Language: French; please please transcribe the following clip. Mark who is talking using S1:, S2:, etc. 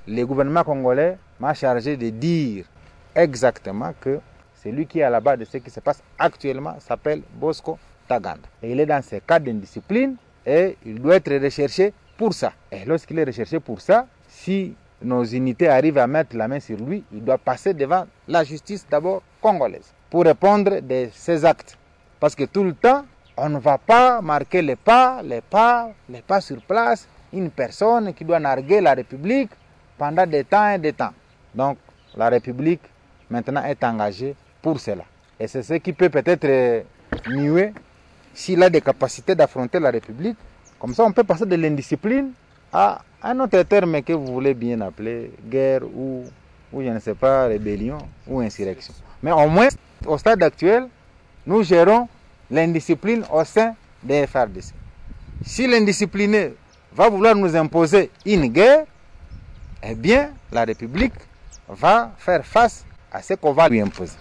S1: le gouvernement congolais m'a chargé de dire exactement que celui qui est à la base de ce qui se passe actuellement s'appelle Bosco Ntaganda. Et il est dans ces cas d'indiscipline et il doit être recherché pour ça. Et lorsqu'il est recherché pour ça, si nos unités arrivent à mettre la main sur lui, il doit passer devant la justice d'abord congolaise pour répondre de ses actes. Parce que tout le temps, on ne va pas marquer les pas sur place, une personne qui doit narguer la République pendant des temps et des temps. Donc la République maintenant est engagée pour cela. Et c'est ce qui peut peut-être muer s'il a des capacités d'affronter la République. Comme ça, on peut passer de l'indiscipline à un autre terme que vous voulez bien appeler guerre ou je ne sais pas, rébellion ou insurrection. Mais au moins, au stade actuel, nous gérons l'indiscipline au sein des FARDC. Si l'indiscipliné va vouloir nous imposer une guerre, eh bien, la République va faire face à ce qu'on va lui imposer.